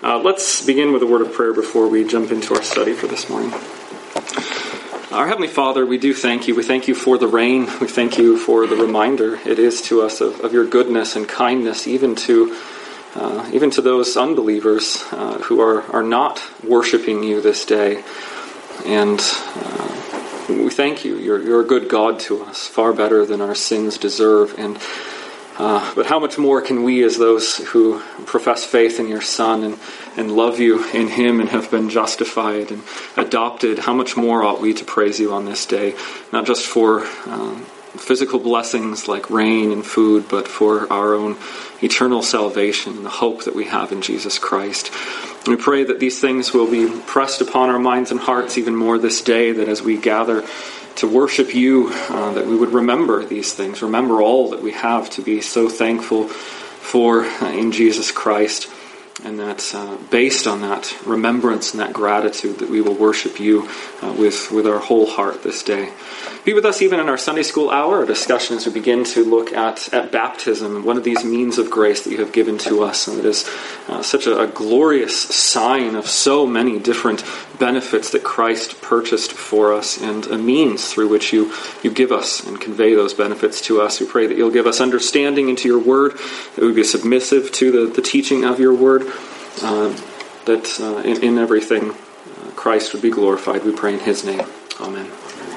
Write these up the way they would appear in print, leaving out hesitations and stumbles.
Let's begin with a word of prayer before we jump into our study for this morning. Our Heavenly Father, we do thank you. We thank you for the rain. We thank you for the reminder it is to us of your goodness and kindness, even to those unbelievers who are not worshiping you this day. And we thank you. You're a good God to us, far better than our sins deserve. But how much more can we, as those who profess faith in your Son and love you in him and have been justified and adopted, how much more ought we to praise you on this day, not just for physical blessings like rain and food, but for our own eternal salvation and the hope that we have in Jesus Christ. And we pray that these things will be pressed upon our minds and hearts even more this day, that as we gather to worship you, that we would remember these things, remember all that we have to be so thankful for in Jesus Christ, and that based on that remembrance and that gratitude that we will worship you with our whole heart this day. Be with us even in our Sunday school hour, our discussion as we begin to look at baptism, one of these means of grace that you have given to us, and it is such a glorious sign of so many different benefits that Christ purchased for us, and a means through which you give us and convey those benefits to us. We pray that you'll give us understanding into your word, that we be submissive to the teaching of your word, that in everything Christ would be glorified. We pray in his name. Amen.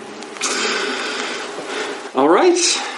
All right.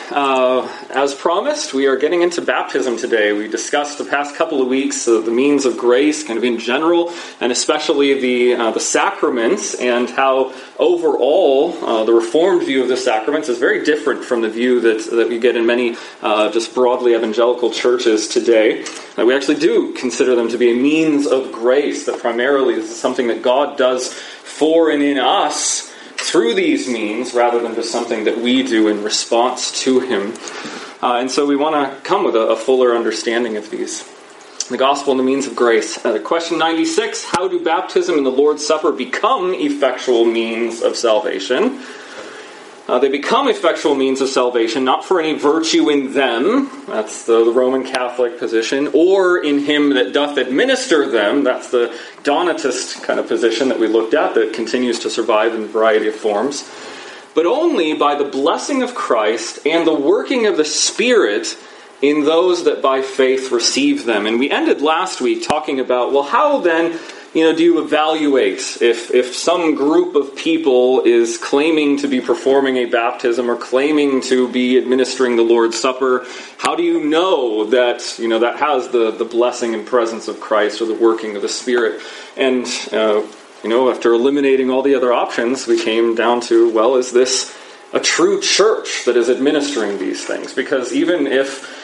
As promised, we are getting into baptism today. We discussed the past couple of weeks the means of grace, kind of in general, and especially the sacraments, and how overall the Reformed view of the sacraments is very different from the view that we get in many just broadly evangelical churches today. We actually do consider them to be a means of grace, that primarily this is something that God does for and in us through these means, rather than just something that we do in response to him. And so we want to come with a fuller understanding of these. The gospel and the means of grace. Question 96, how do baptism and the Lord's Supper become effectual means of salvation? They become effectual means of salvation, not for any virtue in them, that's the Roman Catholic position, or in him that doth administer them, that's the Donatist kind of position that we looked at, that continues to survive in a variety of forms, but only by the blessing of Christ and the working of the Spirit in those that by faith receive them. And we ended last week talking about, well, how then do you evaluate if some group of people is claiming to be performing a baptism or claiming to be administering the Lord's Supper? How do you know that that has the blessing and presence of Christ or the working of the Spirit? And after eliminating all the other options, we came down to, well, is this a true church that is administering these things? Because even if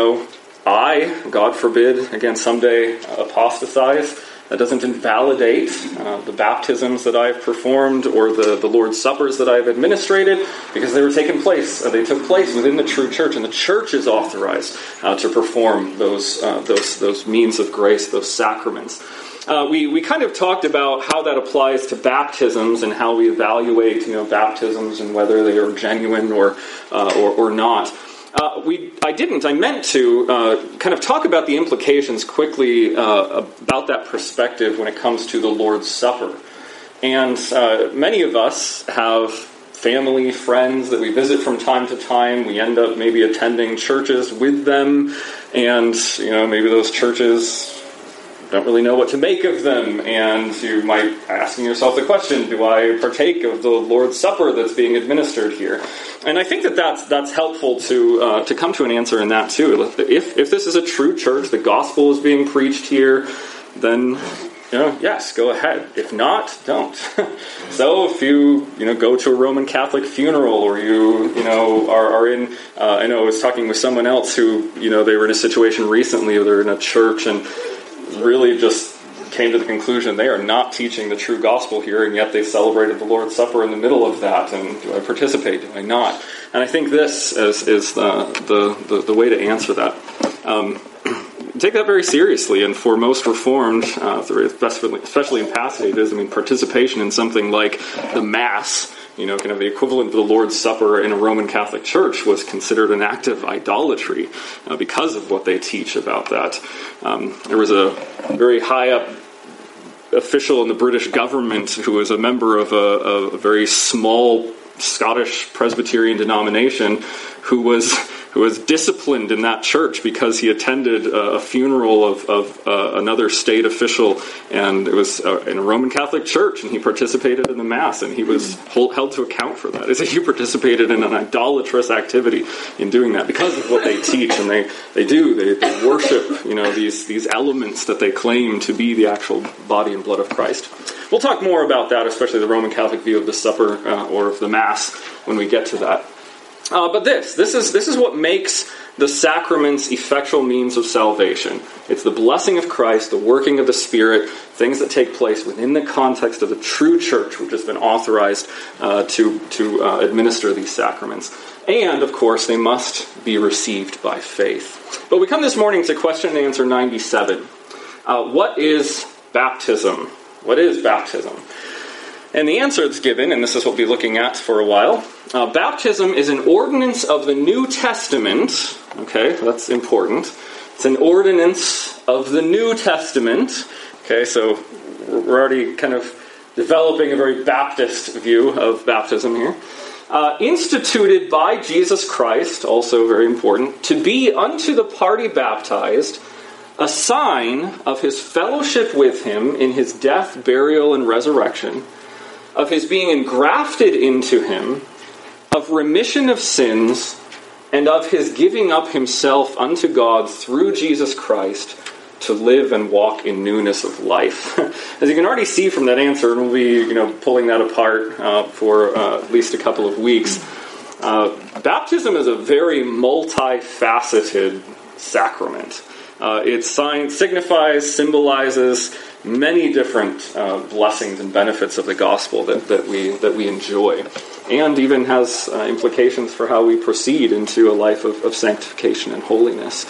I, God forbid, again someday apostatize, that doesn't invalidate the baptisms that I've performed or the Lord's Suppers that I've administrated, because they took place within the true church, and the church is authorized to perform those means of grace, those sacraments. We kind of talked about how that applies to baptisms and how we evaluate baptisms and whether they are genuine or not. I meant to kind of talk about the implications quickly about that perspective when it comes to the Lord's Supper. And many of us have family, friends that we visit from time to time. We end up maybe attending churches with them, and maybe those churches don't really know what to make of them, and you might be asking yourself the question, do I partake of the Lord's Supper that's being administered here? And I think that's helpful to come to an answer in that too. If this is a true church, the gospel is being preached here, then yes, go ahead. If not, don't. So if you go to a Roman Catholic funeral, or you are in I know I was talking with someone else who they were in a situation recently where they're in a church and really just came to the conclusion they are not teaching the true gospel here, and yet they celebrated the Lord's Supper in the middle of that. And do I participate? Do I not? And I think this is the way to answer that. Take that very seriously, and for most Reformed, especially in past ages, participation in something like the Mass, kind of the equivalent of the Lord's Supper in a Roman Catholic church, was considered an act of idolatry because of what they teach about that. There was a very high up official in the British government who was a member of a very small Scottish Presbyterian denomination who was disciplined in that church because he attended a funeral of another state official, and it was in a Roman Catholic church, and he participated in the Mass, and he was held to account for that. He participated in an idolatrous activity in doing that because of what they teach, and they worship these elements that they claim to be the actual body and blood of Christ. We'll talk more about that, especially the Roman Catholic view of the supper or of the Mass when we get to that. But this is what makes the sacraments effectual means of salvation. It's the blessing of Christ, the working of the Spirit, things that take place within the context of the true church, which has been authorized to administer these sacraments. And, of course, they must be received by faith. But we come this morning to question and answer 97. What is baptism? What is baptism? And the answer that's given, and this is what we'll be looking at for a while, baptism is an ordinance of the New Testament. Okay, that's important. It's an ordinance of the New Testament. Okay, so we're already kind of developing a very Baptist view of baptism here. Instituted by Jesus Christ, also very important, to be unto the party baptized a sign of his fellowship with him in his death, burial, and resurrection, of his being engrafted into him, of remission of sins, and of his giving up himself unto God through Jesus Christ to live and walk in newness of life. As you can already see from that answer, and we'll be pulling that apart for at least a couple of weeks, baptism is a very multifaceted sacrament. It signifies, symbolizes many different blessings and benefits of the gospel that we enjoy, and even has implications for how we proceed into a life of sanctification and holiness.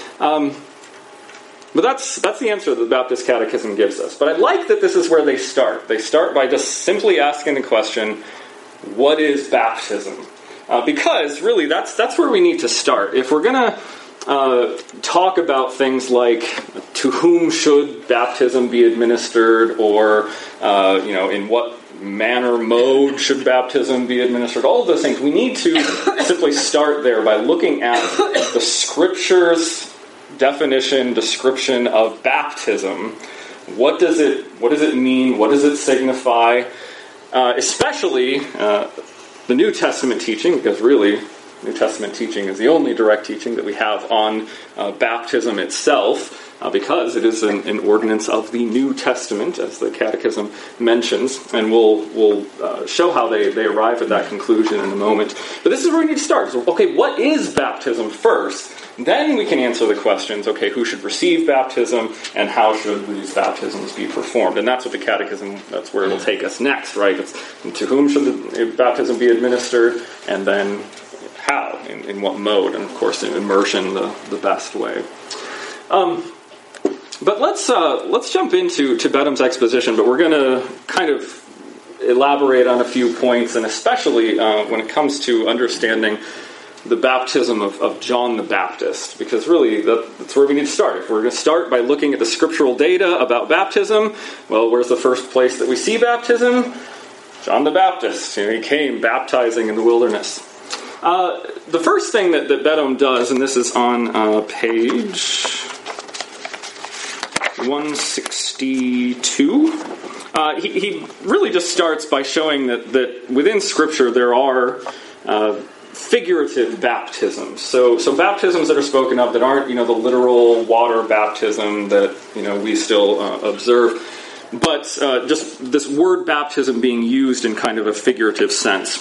But that's the answer that the Baptist Catechism gives us. But I like that this is where they start. They start by just simply asking the question, what is baptism? Because really that's where we need to start. If we're going to talk about things like to whom should baptism be administered, or in what manner, mode should baptism be administered, all of those things, we need to simply start there by looking at the Scripture's definition, description of baptism. What does it mean? What does it signify? Especially the New Testament teaching, because really New Testament teaching is the only direct teaching that we have on baptism itself, because it is an ordinance of the New Testament, as the Catechism mentions, and we'll show how they arrive at that conclusion in a moment. But this is where we need to start. So, okay, what is baptism first? Then we can answer the questions, okay, who should receive baptism, and how should these baptisms be performed? And that's what the Catechism, that's where it'll take us next, right? It's to whom should the baptism be administered, and then how, in what mode, and of course in immersion, the best way. But let's jump into Bedham's exposition, but we're going to kind of elaborate on a few points, and especially when it comes to understanding the baptism of John the Baptist, because really that's where we need to start. If we're going to start by looking at the scriptural data about baptism, well, where's the first place that we see baptism? John the Baptist. He came baptizing in the wilderness. The first thing that Bedham does, and this is on page 162, he really just starts by showing that within Scripture there are figurative baptisms. So baptisms that are spoken of that aren't, the literal water baptism that, we still observe, but just this word baptism being used in kind of a figurative sense.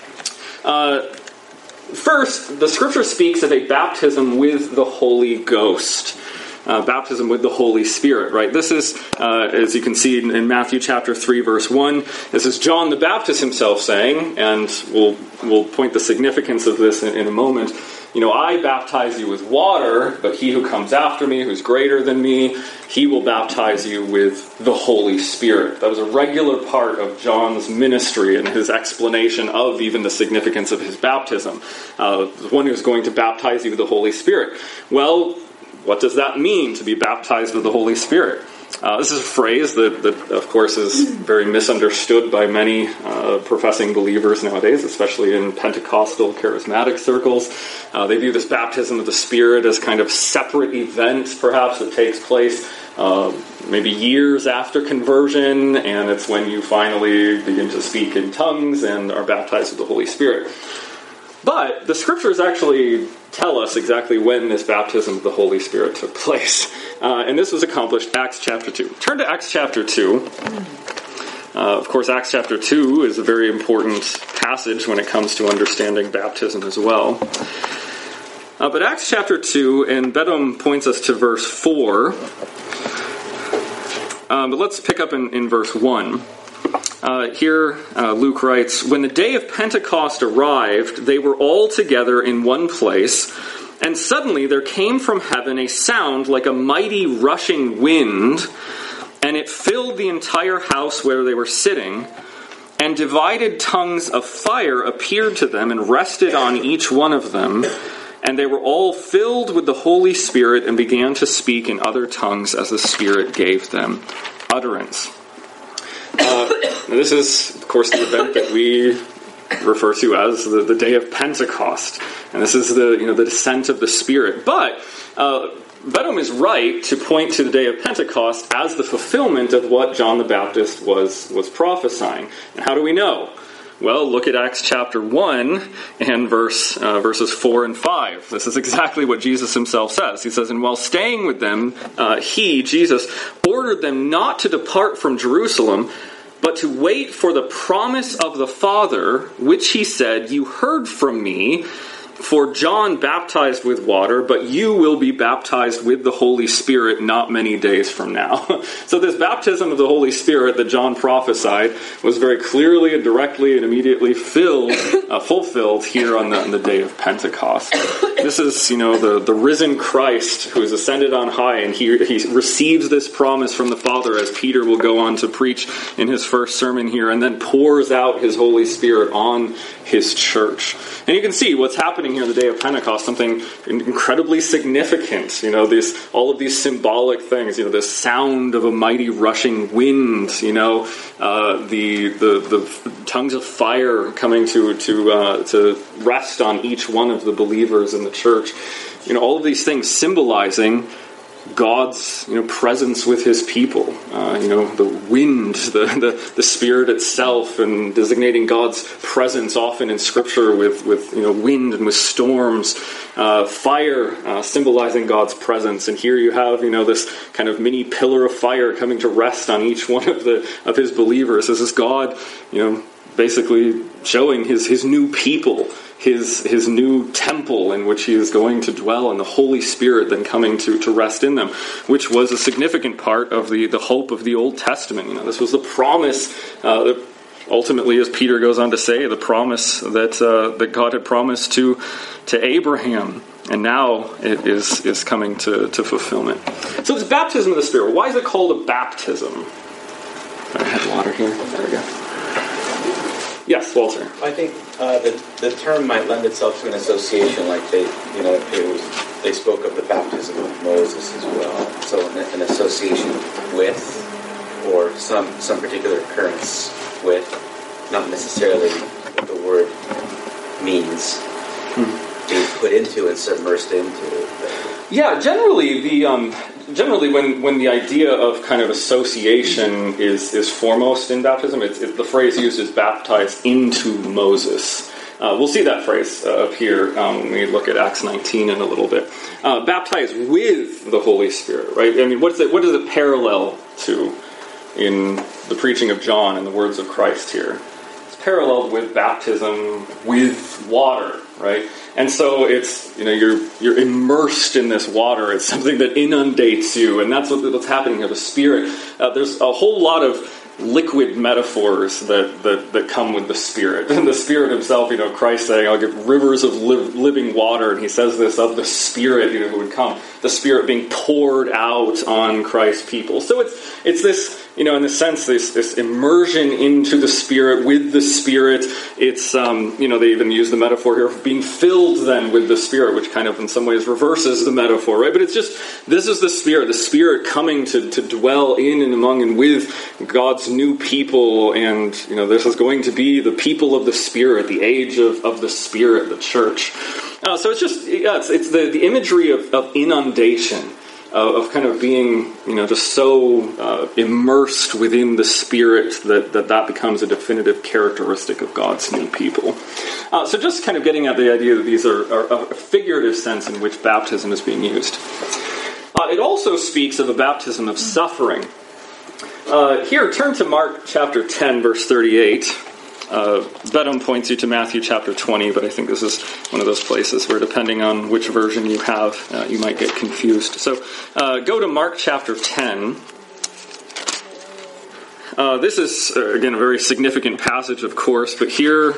First, the Scripture speaks of a baptism with the Holy Ghost. Baptism with the Holy Spirit, right? This is, as you can see in Matthew chapter 3, verse 1, this is John the Baptist himself saying, and we'll point the significance of this in a moment, I baptize you with water, but he who comes after me, who's greater than me, he will baptize you with the Holy Spirit. That was a regular part of John's ministry and his explanation of even the significance of his baptism. The one who's going to baptize you with the Holy Spirit. Well, what does that mean, to be baptized with the Holy Spirit? This is a phrase that, of course, is very misunderstood by many professing believers nowadays, especially in Pentecostal charismatic circles. They view this baptism of the Spirit as kind of separate event, perhaps, that takes place maybe years after conversion, and it's when you finally begin to speak in tongues and are baptized with the Holy Spirit. But the Scriptures actually tell us exactly when this baptism of the Holy Spirit took place. And this was accomplished Acts chapter 2. Turn to Acts chapter 2. Of course, Acts chapter 2 is a very important passage when it comes to understanding baptism as well. But Acts chapter 2, and Bedom points us to verse 4. But let's pick up in verse 1. Here, Luke writes, "When the day of Pentecost arrived, they were all together in one place, and suddenly there came from heaven a sound like a mighty rushing wind, and it filled the entire house where they were sitting, and divided tongues of fire appeared to them and rested on each one of them, and they were all filled with the Holy Spirit and began to speak in other tongues as the Spirit gave them utterance." This is, of course, the event that we refer to as the day of Pentecost, and this is the descent of the Spirit. But Bedom is right to point to the day of Pentecost as the fulfillment of what John the Baptist was prophesying. And how do we know? Well, look at Acts chapter 1 and verses 4 and 5. This is exactly what Jesus himself says. He says, "And while staying with them, he, Jesus, ordered them not to depart from Jerusalem, but to wait for the promise of the Father, which he said, 'You heard from me, for John baptized with water, but you will be baptized with the Holy Spirit not many days from now.'" So this baptism of the Holy Spirit that John prophesied was very clearly and directly and immediately fulfilled here on the day of Pentecost. This is, the risen Christ who is ascended on high, and he receives this promise from the Father, as Peter will go on to preach in his first sermon here, and then pours out his Holy Spirit on his church. And you can see what's happening here on the day of Pentecost, something incredibly significant. All of these symbolic things. The sound of a mighty rushing wind. The tongues of fire coming to rest on each one of the believers in the church. All of these things symbolizing God's presence with his people. The wind, the Spirit itself, and designating God's presence often in Scripture with wind and with storms. Fire symbolizing God's presence, and here you have this kind of mini pillar of fire coming to rest on each one of his believers. This is God, basically showing his new people, his new temple in which he is going to dwell, and the Holy Spirit then coming to rest in them, which was a significant part of the hope of the Old Testament. This was the promise that ultimately, as Peter goes on to say, the promise that God had promised to Abraham, and now it is coming to fulfillment. So this baptism of the Spirit, why is it called a baptism? I had water here. There we go. Yes, Walter. I think the term might lend itself to an association, like they spoke of the baptism of Moses as well. So an association with, or some particular occurrence with, not necessarily what the word means, being put into and submersed into. Yeah, generally when the idea of kind of association is foremost in baptism, the phrase used is baptized into Moses. We'll see that phrase appear when we look at Acts 19 in a little bit. Baptized with the Holy Spirit, right? I mean, what does it parallel to in the preaching of John and the words of Christ here? It's paralleled with baptism with water, right? And so it's, you're immersed in this water. It's something that inundates you, and that's what's happening here. The Spirit. There's a whole lot of liquid metaphors that come with the Spirit. And the Spirit himself, Christ saying, "I'll give rivers of living water," and he says this of the Spirit, who would come. The Spirit being poured out on Christ's people. So it's this, in a sense, this immersion into the Spirit, with the Spirit. It's, they even use the metaphor here of being filled then with the Spirit, which kind of in some ways reverses the metaphor, right? But it's just, this is the Spirit coming to dwell in and among and with God's new people, and this is going to be the people of the Spirit, the age of the Spirit, the church. So it's just, it's the imagery of inundation, of kind of being, just so immersed within the Spirit that becomes a definitive characteristic of God's new people. So just kind of getting at the idea that these are a figurative sense in which baptism is being used. It also speaks of a baptism of suffering. Here, turn to Mark chapter 10, verse 38. Bedham points you to Matthew chapter 20, but I think this is one of those places where, depending on which version you have, you might get confused. So go to Mark chapter 10. This is, again, a very significant passage, of course, but here,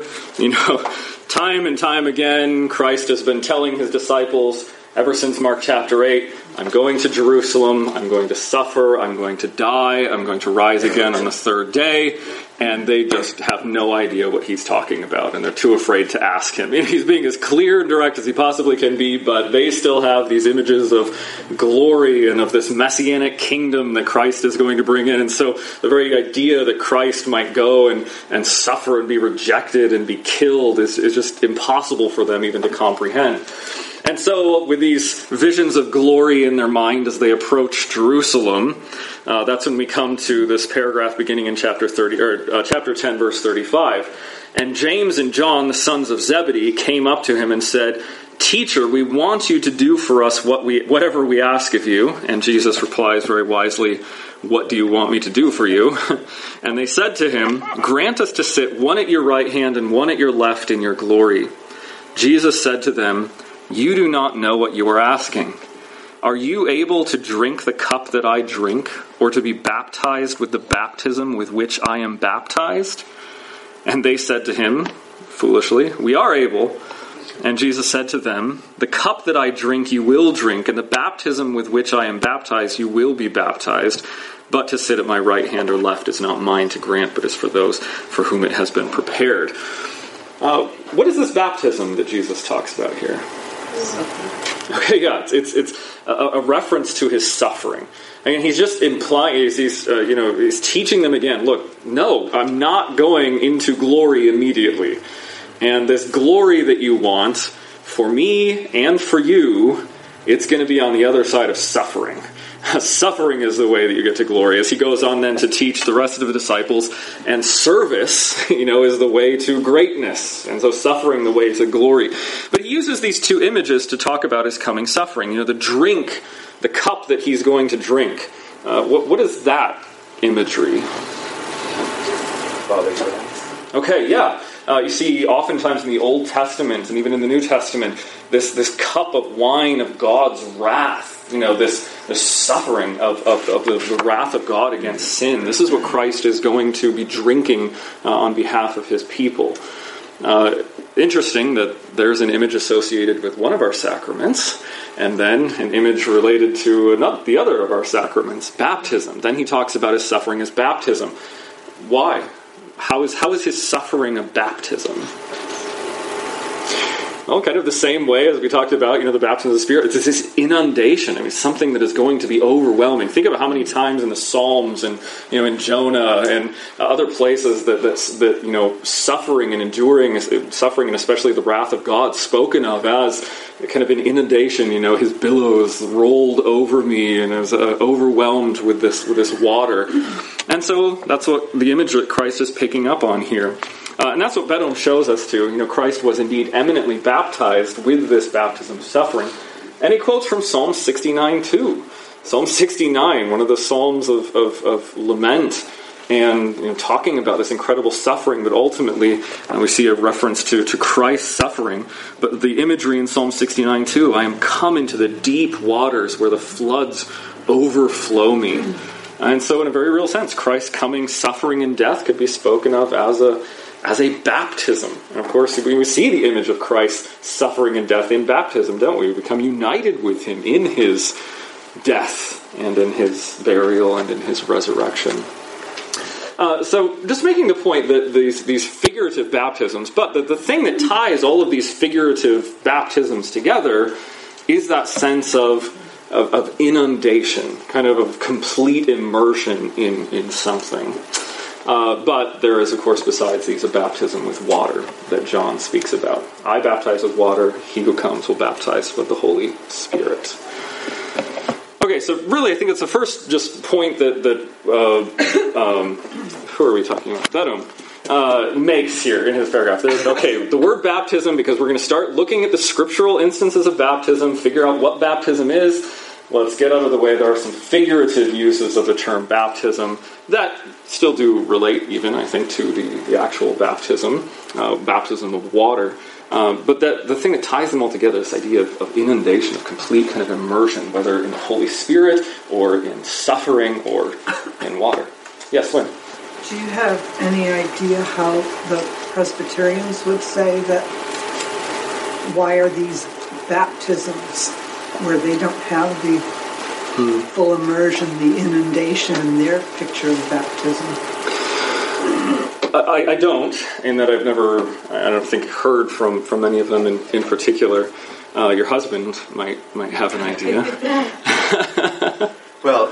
time and time again, Christ has been telling his disciples, ever since Mark chapter 8, I'm going to Jerusalem, I'm going to suffer, I'm going to die, I'm going to rise again on the third day, and they just have no idea what he's talking about, and they're too afraid to ask him. He's being as clear and direct as he possibly can be, but they still have these images of glory and of this messianic kingdom that Christ is going to bring in, and so the very idea that Christ might go and suffer and be rejected and be killed is just impossible for them even to comprehend. And so, with these visions of glory in their mind as they approach Jerusalem, that's when we come to this paragraph beginning in chapter 10, verse 35. And James and John, the sons of Zebedee, came up to him and said, "Teacher, we want you to do for us whatever we ask of you." And Jesus replies very wisely, "What do you want me to do for you?" And they said to him, "Grant us to sit one at your right hand and one at your left in your glory." Jesus said to them, "You do not know what you are asking. Are you able to drink the cup that I drink, or to be baptized with the baptism with which I am baptized?" And they said to him, foolishly, "We are able." And Jesus said to them, "The cup that I drink you will drink, and the baptism with which I am baptized you will be baptized. But to sit at my right hand or left is not mine to grant, but is for those for whom it has been prepared." What is this baptism that Jesus talks about here? Okay, yeah, it's a reference to his suffering. I mean, he's just implying, he's teaching them again, look, no, I'm not going into glory immediately. And this glory that you want, for me and for you, it's going to be on the other side of suffering. Suffering is the way that you get to glory. As he goes on then to teach the rest of the disciples, and service, is the way to greatness. And so suffering, the way to glory. But he uses these two images to talk about his coming suffering. The drink, the cup that he's going to drink. What is that imagery? Father's wrath. Okay, yeah. You see oftentimes in the Old Testament and even in the New Testament, this cup of wine of God's wrath. This suffering of the wrath of God against sin. This is what Christ is going to be drinking on behalf of his people. Interesting that there's an image associated with one of our sacraments, and then an image related to the other of our sacraments, baptism. Then he talks about his suffering as baptism. Why? How is his suffering a baptism? Well, kind of the same way as we talked about, the baptism of the Spirit. It's this inundation. I mean, something that is going to be overwhelming. Think about how many times in the Psalms and, in Jonah and other places that suffering and enduring, suffering and especially the wrath of God spoken of as kind of an inundation. His billows rolled over me and I was overwhelmed with this water. And so that's what the image that Christ is picking up on here. And that's what Bedham shows us too. Christ was indeed eminently baptized with this baptism of suffering. And he quotes from Psalm 69 too. Psalm 69, one of the psalms of lament and talking about this incredible suffering, but ultimately we see a reference to Christ's suffering. But the imagery in Psalm 69 too, I am come into the deep waters where the floods overflow me. And so in a very real sense, Christ's coming suffering and death could be spoken of as a baptism. And of course, we see the image of Christ's suffering and death in baptism, don't we? We become united with him in his death and in his burial and in his resurrection. So just making the point that these figurative baptisms, but the thing that ties all of these figurative baptisms together is that sense of inundation, kind of complete immersion in something. But there is, of course, besides these, a baptism with water that John speaks about. I baptize with water, he who comes will baptize with the Holy Spirit. Okay, so really I think it's the first just point that who are we talking about? Bedom makes here in his paragraph. Okay, the word baptism, because we're going to start looking at the scriptural instances of baptism, figure out what baptism is. Let's get out of the way. There are some figurative uses of the term baptism that still do relate even, I think, to the actual baptism of water. But the thing that ties them all together is this idea of inundation, of complete kind of immersion, whether in the Holy Spirit or in suffering or in water. Yes, Lynn? Do you have any idea how the Presbyterians would say that? Why are these baptisms where they don't have the full immersion, the inundation in their picture of baptism? I don't, in that I don't think, heard from many of them in particular. Your husband might have an idea. Well,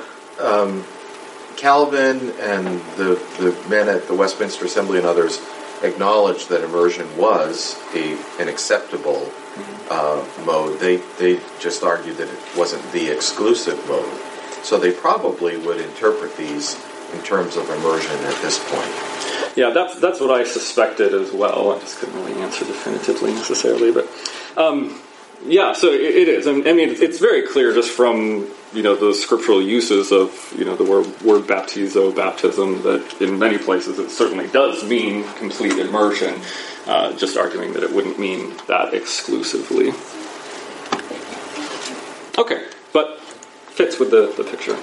Calvin and the men at the Westminster Assembly and others acknowledged that immersion was an acceptable mode. They just argued that it wasn't the exclusive mode. So they probably would interpret these in terms of immersion at this point. Yeah, that's what I suspected as well. I just couldn't really answer definitively necessarily, but yeah, so it is. I mean, it's very clear just from the scriptural uses of the word baptizo, baptism, that in many places it certainly does mean complete immersion. Just arguing that it wouldn't mean that exclusively. Okay, but fits with the picture.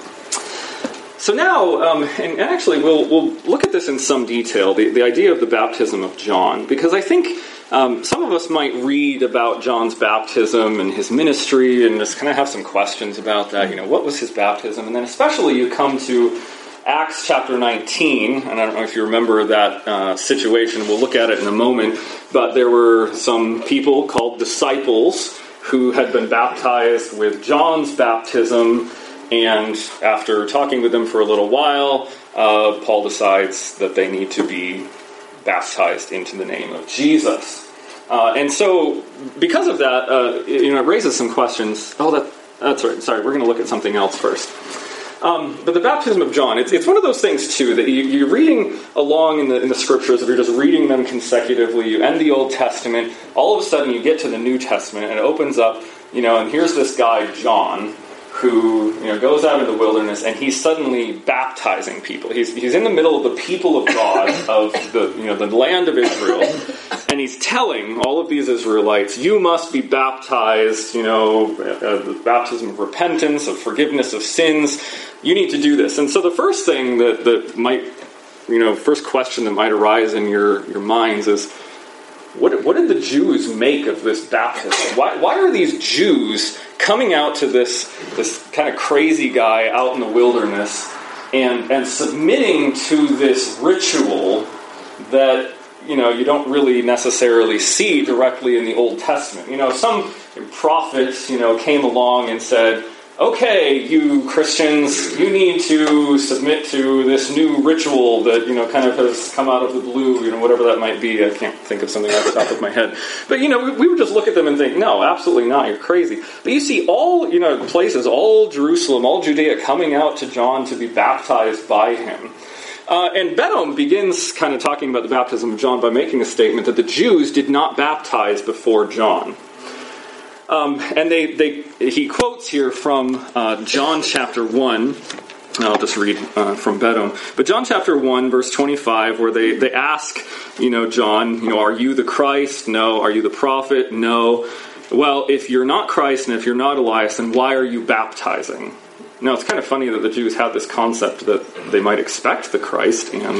So now, and actually we'll look at this in some detail, the idea of the baptism of John, because I think some of us might read about John's baptism and his ministry and just kind of have some questions about that. What was his baptism? And then especially you come to Acts chapter 19, and I don't know if you remember that situation. We'll look at it in a moment. But there were some people called disciples who had been baptized with John's baptism, and after talking with them for a little while, Paul decides that they need to be baptized into the name of Jesus. And so, because of that, it raises some questions. That's right. Sorry, we're going to look at something else first. But the baptism of John, it's one of those things, too, that you're reading along in the scriptures, if you're just reading them consecutively, you end the Old Testament, all of a sudden you get to the New Testament, and it opens up, and here's this guy, John, who goes out in the wilderness, and he's suddenly baptizing people. He's in the middle of the people of God, of the land of Israel, and he's telling all of these Israelites, you must be baptized, the baptism of repentance, of forgiveness of sins. You need to do this. And so the first thing that might, first question that might arise in your minds is, what did the Jews make of this baptism? Why are these Jews coming out to this kind of crazy guy out in the wilderness and submitting to this ritual that you don't really necessarily see directly in the Old Testament? Some prophets came along and said, okay, you Christians, you need to submit to this new ritual that, kind of has come out of the blue, whatever that might be. I can't think of something off the top of my head. But, we would just look at them and think, no, absolutely not, you're crazy. But you see all, places, all Jerusalem, all Judea coming out to John to be baptized by him. And Bedom begins kind of talking about the baptism of John by making a statement that the Jews did not baptize before John. And he quotes here from John chapter 1. I'll just read from Bedom. But John chapter 1, verse 25, where they ask, John, are you the Christ? No. Are you the prophet? No. Well, if you're not Christ and if you're not Elias, then why are you baptizing? Now, it's kind of funny that the Jews had this concept that they might expect the Christ and,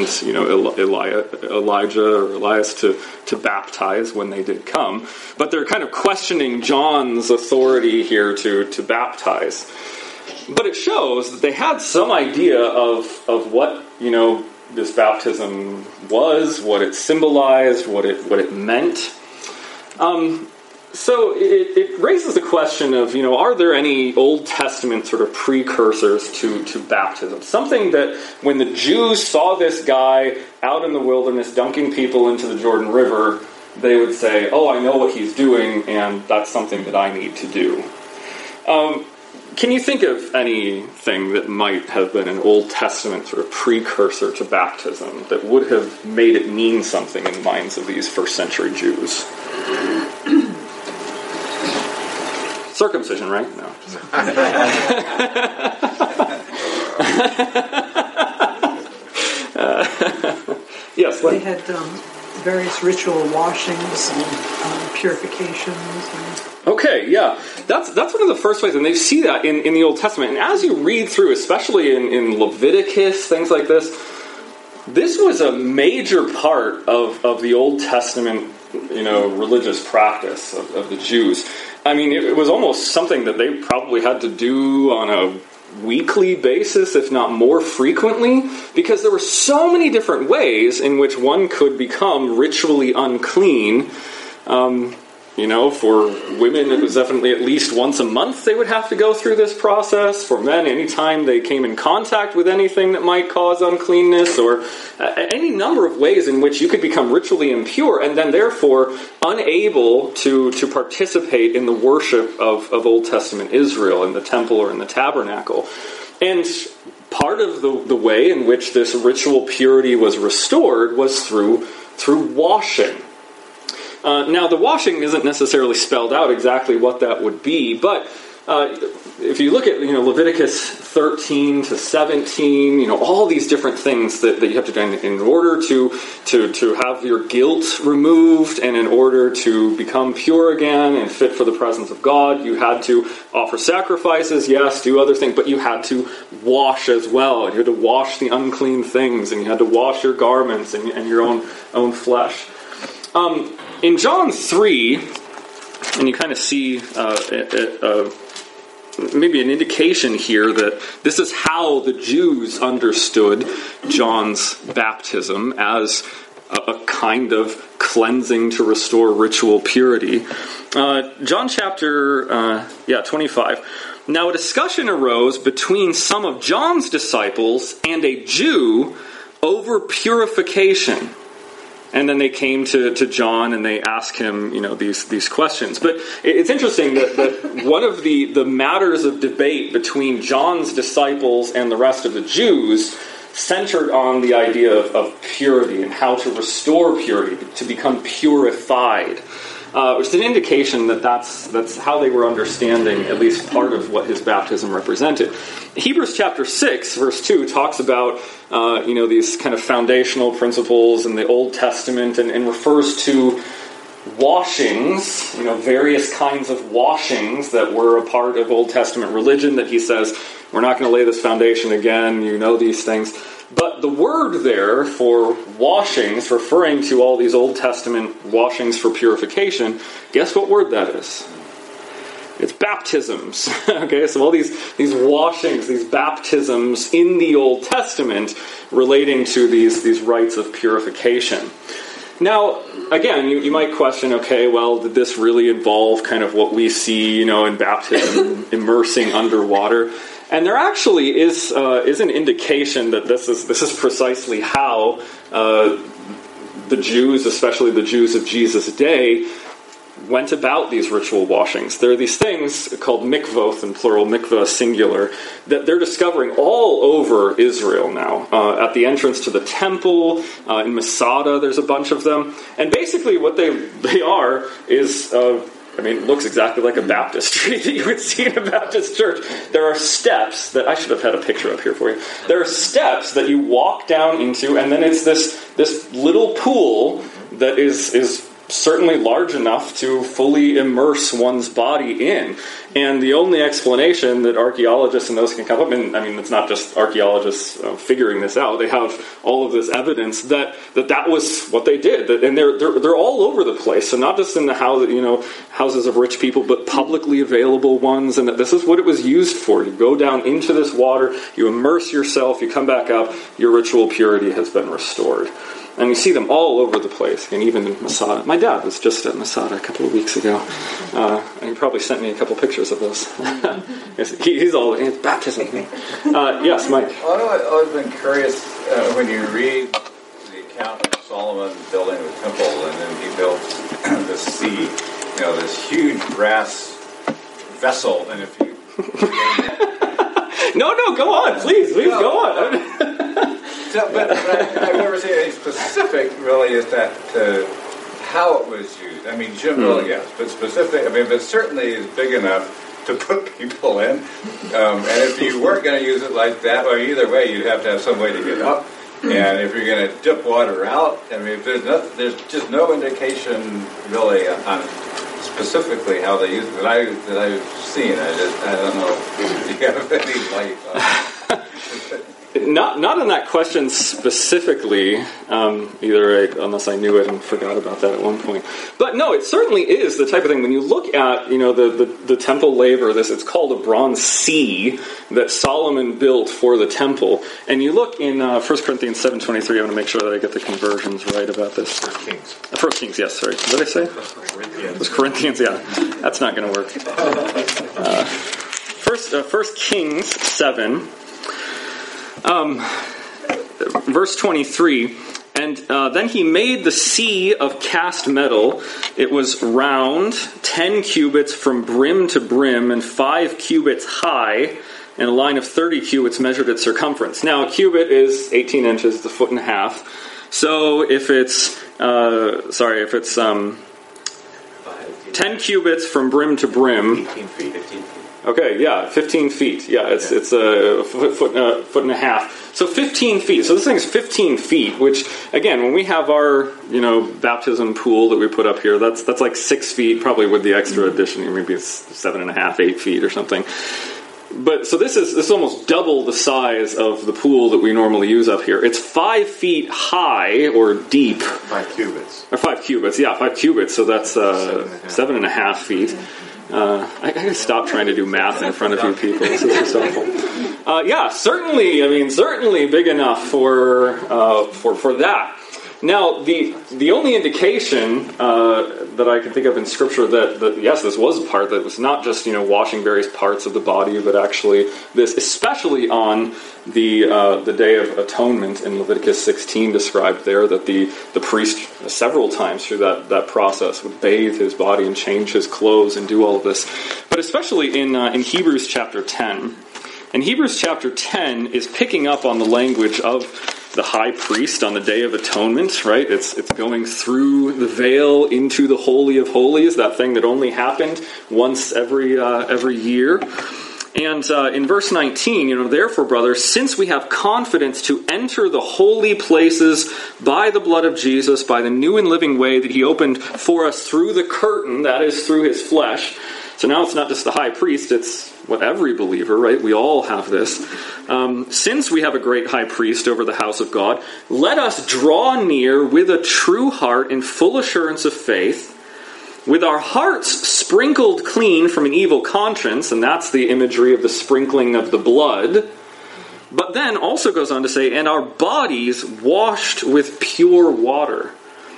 Elijah or Elias to baptize when they did come. But they're kind of questioning John's authority here to baptize. But it shows that they had some idea of what, this baptism was, what it symbolized, what it meant. So it raises the question of, are there any Old Testament sort of precursors to baptism? Something that when the Jews saw this guy out in the wilderness dunking people into the Jordan River, they would say, oh, I know what he's doing, and that's something that I need to do. Can you think of anything that might have been an Old Testament sort of precursor to baptism that would have made it mean something in the minds of these first century Jews? Circumcision, right? No. Yes. They had various ritual washings and purifications. Okay, yeah. That's one of the first ways, and they see that in the Old Testament. And as you read through, especially in Leviticus, things like this was a major part of the Old Testament, religious practice of the Jews. I mean, it was almost something that they probably had to do on a weekly basis, if not more frequently, because there were so many different ways in which one could become ritually unclean. For women, it was definitely at least once a month they would have to go through this process. For men, anytime they came in contact with anything that might cause uncleanness, or any number of ways in which you could become ritually impure and then therefore unable to participate in the worship of Old Testament Israel in the temple or in the tabernacle. And part of the way in which this ritual purity was restored was through washing. Now, the washing isn't necessarily spelled out exactly what that would be, but if you look at Leviticus 13 to 17, all these different things that you have to do in order to have your guilt removed, and in order to become pure again and fit for the presence of God, you had to offer sacrifices, yes, do other things, but you had to wash as well. You had to wash the unclean things, and you had to wash your garments and your own flesh. In John 3, and you kind of see maybe an indication here that this is how the Jews understood John's baptism, as a kind of cleansing to restore ritual purity. John chapter 25. Now a discussion arose between some of John's disciples and a Jew over purification. And then they came to John and they asked him, these questions. But it's interesting that one of the matters of debate between John's disciples and the rest of the Jews centered on the idea of purity and how to restore purity, to become purified, which is an indication that that's how they were understanding at least part of what his baptism represented. Hebrews chapter 6, verse 2 talks about these kind of foundational principles in the Old Testament and refers to washings, various kinds of washings that were a part of Old Testament religion, that he says, we're not going to lay this foundation again, these things. But the word there for washings, referring to all these Old Testament washings for purification, guess what word that is? It's baptisms. Okay, so all these washings, these baptisms in the Old Testament relating to these rites of purification. Now, again, you might question, okay, well, did this really involve kind of what we see, in baptism, immersing underwater? And there actually is an indication that this is precisely how the Jews, especially the Jews of Jesus' day, went about these ritual washings. There are these things called mikvoth, in plural, mikvah singular, that they're discovering all over Israel now. At the entrance to the temple, in Masada, there's a bunch of them. And basically what they are is... it looks exactly like a baptistry that you would see in a Baptist church. There are steps that... I should have had a picture up here for you. There are steps that you walk down into, and then it's this little pool that is certainly large enough to fully immerse one's body in. And the only explanation that archaeologists and those can come up, and I mean, it's not just archaeologists figuring this out. They have all of this evidence that was what they did, and they're all over the place. So not just in the houses of rich people, but publicly available ones, and that this is what it was used for. You go down into this water, you immerse yourself, you come back up, your ritual purity has been restored. And you see them all over the place, and even in Masada. My dad was just at Masada a couple of weeks ago, and he probably sent me a couple pictures of those. He's all in baptism. Yes, Mike. Well, I've always been curious when you read the account of Solomon building the temple, and then he built the sea, this huge brass vessel, and if you... No, go on, please go on. But I've never seen anything specific, really, as that how it was used. I mean, generally, yes, but specific. I mean, but certainly is big enough to put people in. And if you weren't going to use it like that, well, either way, you'd have to have some way to get up. And if you're going to dip water out, I mean, there's just no indication really on specifically how they use it that I've seen. I don't know if you have any light. Not on that question specifically, unless I knew it and forgot about that at one point. But no, it certainly is the type of thing. When you look at the temple laver, it's called a bronze sea that Solomon built for the temple. And you look in 1 Corinthians 7:23. I want to make sure that I get the conversions right about this. 1 Kings, yes. Sorry, what did I say? It was Corinthians. Yeah, that's not going to work. 1 Kings 7. Verse 23, and then he made the sea of cast metal. It was round, 10 cubits from brim to brim, and 5 cubits high, and a line of 30 cubits measured its circumference. Now, a cubit is 18 inches, it's a foot and a half. So if it's 10 cubits from brim to brim... 15 feet. Okay, yeah, 15 feet. Yeah, it's a foot and a half. So 15 feet. So this thing's 15 feet, which, again, when we have our, baptism pool that we put up here, that's like 6 feet, probably with the extra addition, maybe it's 7.5, 8 feet or something. But so this is almost double the size of the pool that we normally use up here. It's 5 feet high or deep. 5 cubits. Or 5 cubits, yeah, 5 cubits. So that's 7.5 feet. I gotta stop trying to do math in front of you people. This is just awful. Yeah, certainly big enough for that. Now, the only indication that I can think of in Scripture that yes, this was a part that was not just washing various parts of the body, but actually this, especially on the Day of Atonement in Leviticus 16, described there that the priest several times through that process would bathe his body and change his clothes and do all of this, but especially in Hebrews chapter 10. And Hebrews chapter 10 is picking up on the language of the high priest on the Day of Atonement, right? It's going through the veil into the Holy of Holies, that thing that only happened once every year. And in verse 19, therefore, brothers, since we have confidence to enter the holy places by the blood of Jesus, by the new and living way that he opened for us through the curtain, that is, through his flesh. So now it's not just the high priest, it's what every believer, right? We all have this. Since we have a great high priest over the house of God, let us draw near with a true heart in full assurance of faith, with our hearts sprinkled clean from an evil conscience, and that's the imagery of the sprinkling of the blood. But then also goes on to say, and our bodies washed with pure water.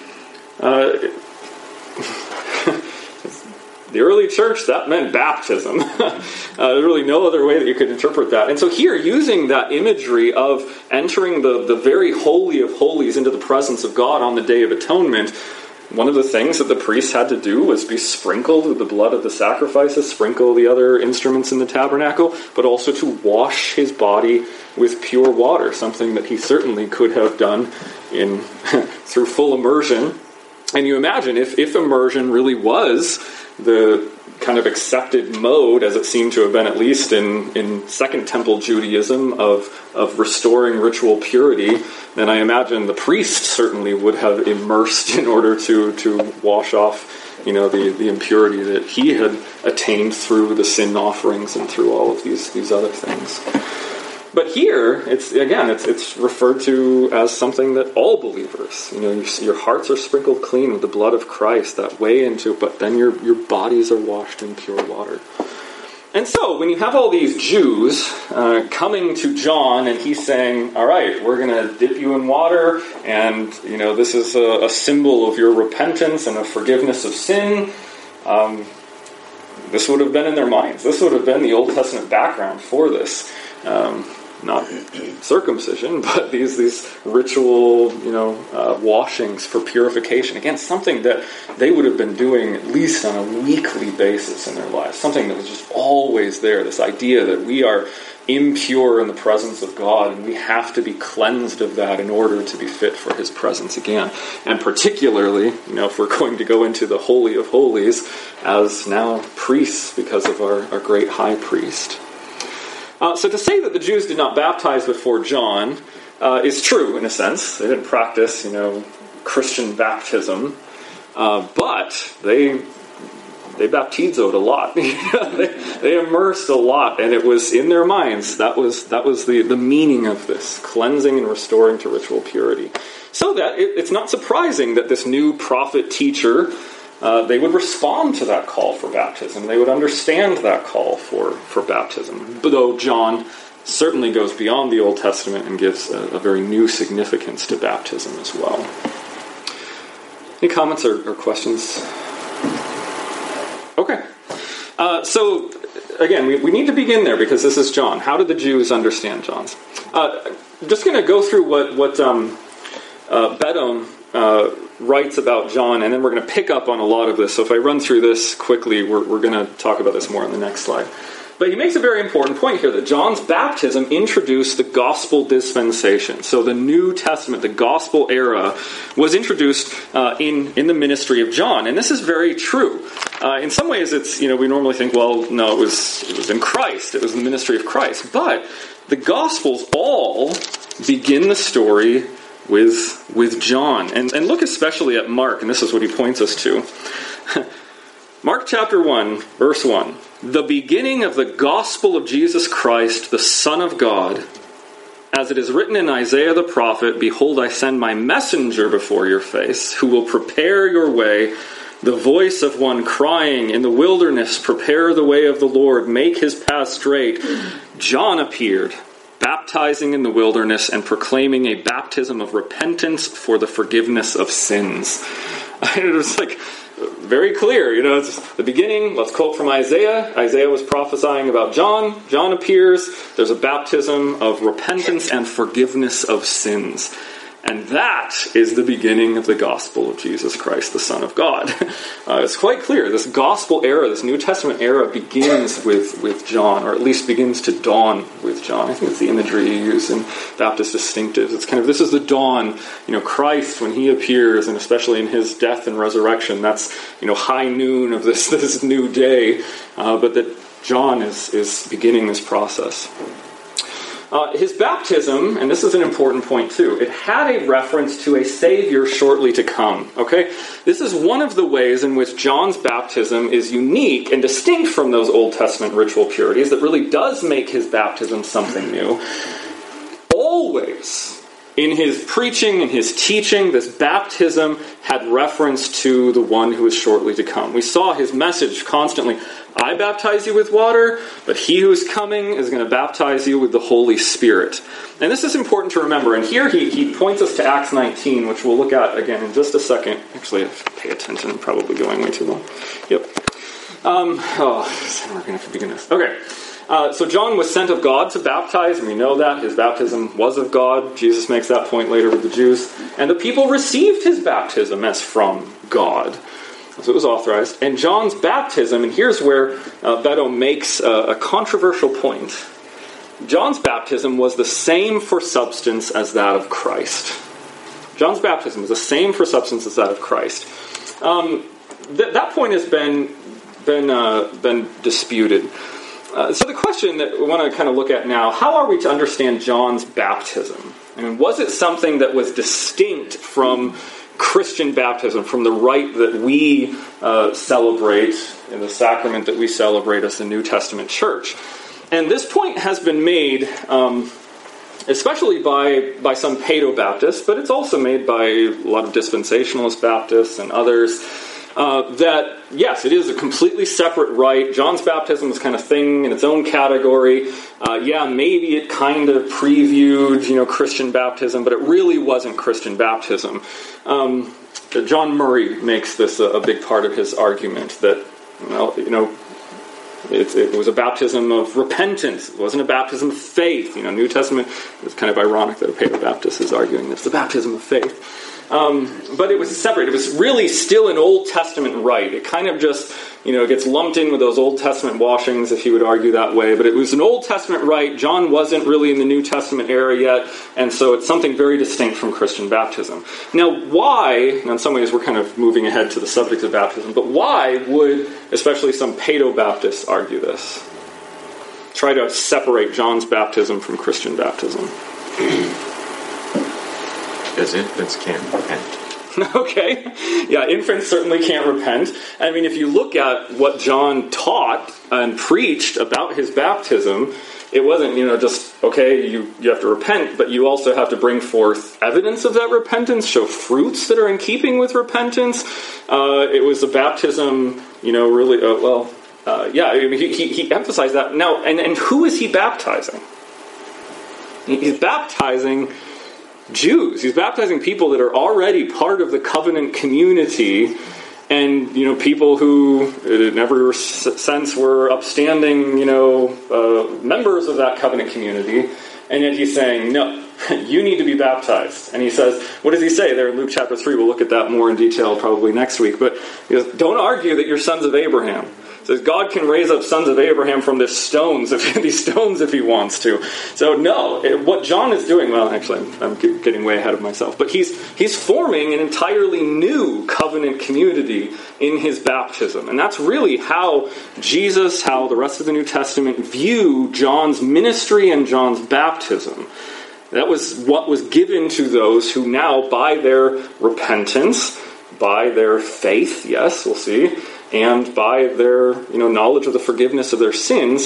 The early church, that meant baptism. There's really no other way that you could interpret that. And so here, using that imagery of entering the very holy of holies into the presence of God on the Day of Atonement, one of the things that the priest had to do was be sprinkled with the blood of the sacrifices, sprinkle the other instruments in the tabernacle, but also to wash his body with pure water, something that he certainly could have done through full immersion. And you imagine, if immersion really was the kind of accepted mode, as it seemed to have been at least in Second Temple Judaism, of restoring ritual purity, then I imagine the priest certainly would have immersed in order to wash off the impurity that he had attained through the sin offerings and through all of these other things. But here, it's referred to as something that all believers, your hearts are sprinkled clean with the blood of Christ, that way into, but then your bodies are washed in pure water. And so, when you have all these Jews coming to John, and he's saying, all right, we're going to dip you in water, and, this is a symbol of your repentance and a forgiveness of sin, this would have been in their minds. This would have been the Old Testament background for this. Not circumcision, but these ritual, washings for purification. Again, something that they would have been doing at least on a weekly basis in their lives. Something that was just always there. This idea that we are impure in the presence of God, and we have to be cleansed of that in order to be fit for His presence again. And particularly, if we're going to go into the Holy of Holies as now priests because of our great high priest. So to say that the Jews did not baptize before John is true in a sense. They didn't practice, Christian baptism, but they baptizoed a lot. they immersed a lot, and it was in their minds. That was the meaning of this, cleansing and restoring to ritual purity. So that it's not surprising that this new prophet teacher, they would respond to that call for baptism. They would understand that call for baptism. But though John certainly goes beyond the Old Testament and gives a very new significance to baptism as well. Any comments or questions? Okay. So, again, we need to begin there because this is John. How did the Jews understand John's? I'm just going to go through what Bedom writes about John, and then we're going to pick up on a lot of this. So if I run through this quickly, we're going to talk about this more on the next slide. But he makes a very important point here that John's baptism introduced the gospel dispensation. So the New Testament, the gospel era, was introduced in the ministry of John. And this is very true. In some ways, it's, we normally think, well, no, it was in Christ. It was the ministry of Christ. But the Gospels all begin the story with John. And look especially at Mark, and this is what he points us to. Mark chapter 1, verse 1. The beginning of the gospel of Jesus Christ, the Son of God, as it is written in Isaiah the prophet, behold, I send my messenger before your face, who will prepare your way, the voice of one crying in the wilderness, prepare the way of the Lord, make his path straight. John appeared, baptizing in the wilderness and proclaiming a baptism of repentance for the forgiveness of sins. It was very clear, it's the beginning. Let's quote from Isaiah. Isaiah was prophesying about John. John appears. There's a baptism of repentance and forgiveness of sins. And that is the beginning of the gospel of Jesus Christ, the Son of God. It's quite clear. This gospel era, this New Testament era, begins with John, or at least begins to dawn with John. I think it's the imagery you use in Baptist distinctives. It's it's this is the dawn. Christ, when he appears, and especially in his death and resurrection, that's, high noon of this new day. But that John is beginning this process. His baptism, and this is an important point too, it had a reference to a Savior shortly to come. Okay? This is one of the ways in which John's baptism is unique and distinct from those Old Testament ritual purities that really does make his baptism something new. Always, in his preaching and his teaching, this baptism had reference to the one who is shortly to come. We saw his message constantly, I baptize you with water, but he who is coming is going to baptize you with the Holy Spirit. And this is important to remember. And here he points us to Acts 19, which we'll look at again in just a second. Actually, pay attention. I'm probably going way too long. Yep. We're going to have to begin this. Okay. So John was sent of God to baptize, and we know that. His baptism was of God. Jesus makes that point later with the Jews. And the people received his baptism as from God. So it was authorized. And John's baptism, and here's where Beto makes a controversial point. John's baptism was the same for substance as that of Christ. John's baptism was the same for substance as that of Christ. That point has been disputed. So the question that we want to kind of look at now, how are we to understand John's baptism? I mean, was it something that was distinct from Christian baptism, from the rite that we celebrate, in the sacrament that we celebrate as the New Testament church. And this point has been made, especially by some Paedo-Baptists, but it's also made by a lot of dispensationalist Baptists and others, that, yes, it is a completely separate rite. John's baptism was kind of thing in its own category. Maybe it kind of previewed, Christian baptism, but it really wasn't Christian baptism. John Murray makes this a big part of his argument that, it was a baptism of repentance. It wasn't a baptism of faith. New Testament, it's kind of ironic that a Paedo-Baptist is arguing this, the baptism of faith. But it was separate. It was really still an Old Testament rite. It kind of just, gets lumped in with those Old Testament washings, if you would argue that way. But it was an Old Testament rite. John wasn't really in the New Testament era yet, and so it's something very distinct from Christian baptism. Now, why, in some ways we're kind of moving ahead to the subject of baptism, but why would, especially some Paedo-Baptists, argue this? Try to separate John's baptism from Christian baptism. Because infants can't repent. Okay. Yeah, infants certainly can't repent. I mean, if you look at what John taught and preached about his baptism, it wasn't, just, okay, you have to repent, but you also have to bring forth evidence of that repentance, show fruits that are in keeping with repentance. It was a baptism, really, he emphasized that. Now, and who is he baptizing? He's baptizing Jews. He's baptizing people that are already part of the covenant community, and people who in every sense were upstanding members of that covenant community, and yet he's saying, no, you need to be baptized. And he says, what does he say there in Luke chapter 3? We'll look at that more in detail probably next week, but he goes, don't argue that you're sons of Abraham. It says God can raise up sons of Abraham from these stones if he wants to. So no, what John is doing, well, actually, I'm getting way ahead of myself, but he's forming an entirely new covenant community in his baptism. And that's really how Jesus, how the rest of the New Testament view John's ministry and John's baptism. That was what was given to those who now, by their repentance, by their faith, yes, we'll see, and by their knowledge of the forgiveness of their sins,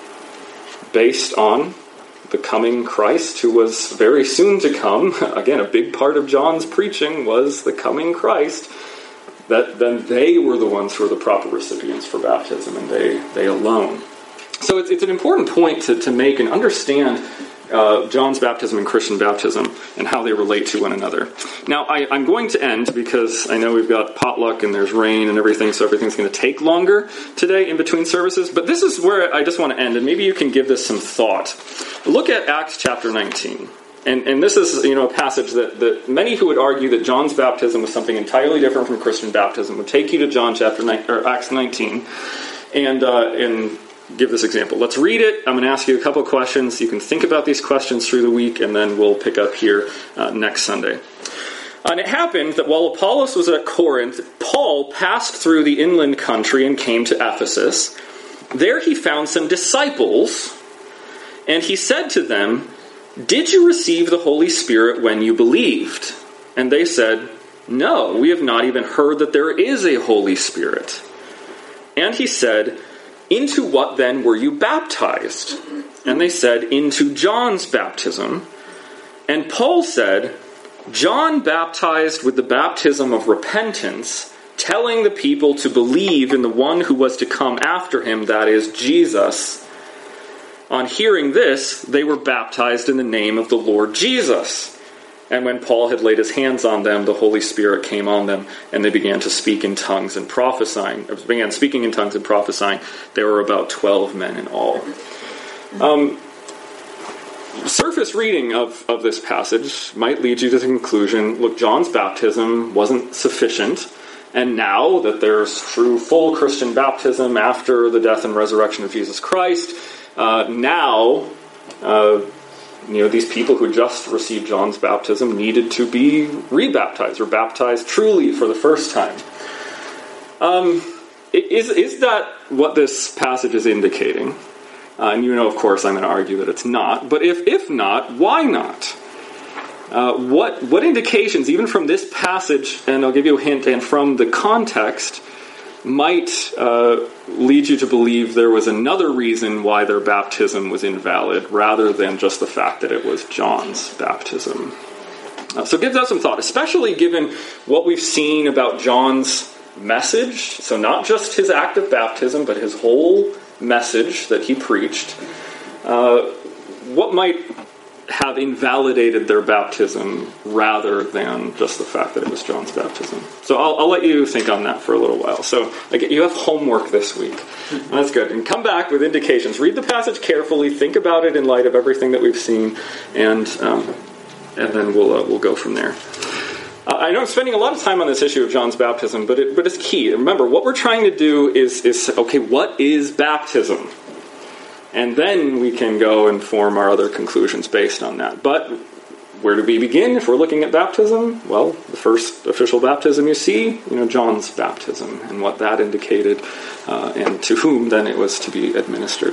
based on the coming Christ who was very soon to come. Again, a big part of John's preaching was the coming Christ. That then they were the ones who were the proper recipients for baptism, and they alone. So it's an important point to make and understand John's baptism and Christian baptism and how they relate to one another. Now, I'm going to end because I know we've got potluck and there's rain and everything, so everything's going to take longer today in between services. But this is where I just want to end, and maybe you can give this some thought. Look at Acts chapter 19. And this is a passage that many who would argue that John's baptism was something entirely different from Christian baptism would take you to Acts 19 and give this example. Let's read it. I'm going to ask you a couple of questions. You can think about these questions through the week, and then we'll pick up here next Sunday. And it happened that while Apollos was at Corinth, Paul passed through the inland country and came to Ephesus. There he found some disciples, and he said to them, "Did you receive the Holy Spirit when you believed?" And they said, "No, we have not even heard that there is a Holy Spirit." And he said, "Into what then were you baptized?" And they said, "Into John's baptism." And Paul said, "John baptized with the baptism of repentance, telling the people to believe in the one who was to come after him, that is, Jesus. On hearing this, they were baptized in the name of the Lord Jesus. And when Paul had laid his hands on them, the Holy Spirit came on them, and they began to speak in tongues and prophesying. There were about 12 men in all. Surface reading of this passage might lead you to the conclusion, look, John's baptism wasn't sufficient, and now that there's true full Christian baptism after the death and resurrection of Jesus Christ, these people who just received John's baptism needed to be rebaptized or baptized truly for the first time. Is that what this passage is indicating? And of course, I'm going to argue that it's not. But if not, why not? What indications, even from this passage, and I'll give you a hint, and from the context, might lead you to believe there was another reason why their baptism was invalid, rather than just the fact that it was John's baptism? So give that some thought, especially given what we've seen about John's message. So not just his act of baptism, but his whole message that he preached. What might have invalidated their baptism rather than just the fact that it was John's baptism? So I'll let you think on that for a little while. So you have homework this week. That's good. And come back with indications. Read the passage carefully. Think about it in light of everything that we've seen, and then we'll go from there. I know I'm spending a lot of time on this issue of John's baptism, but it's key. Remember, what we're trying to do is okay, what is baptism? And then we can go and form our other conclusions based on that. But where do we begin if we're looking at baptism? Well, the first official baptism you see, John's baptism, and what that indicated, and to whom then it was to be administered.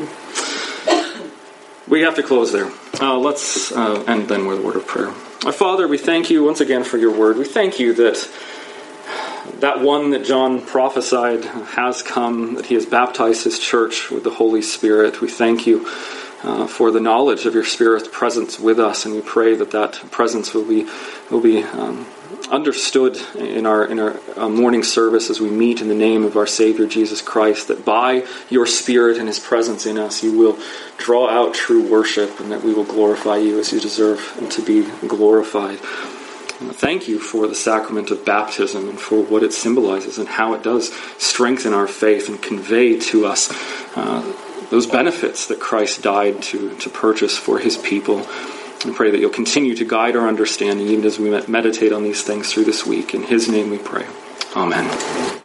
We have to close there. Let's end then with a word of prayer. Our Father, we thank you once again for your word. We thank you that one that John prophesied has come, that he has baptized his church with the Holy Spirit. We thank you for the knowledge of your Spirit's presence with us, and we pray that presence will be understood in our morning service as we meet in the name of our Savior Jesus Christ, that by your Spirit and his presence in us you will draw out true worship, and that we will glorify you as you deserve to be glorified. Thank you for the sacrament of baptism and for what it symbolizes and how it does strengthen our faith and convey to us those benefits that Christ died to purchase for his people. I pray that you'll continue to guide our understanding even as we meditate on these things through this week. In his name we pray. Amen.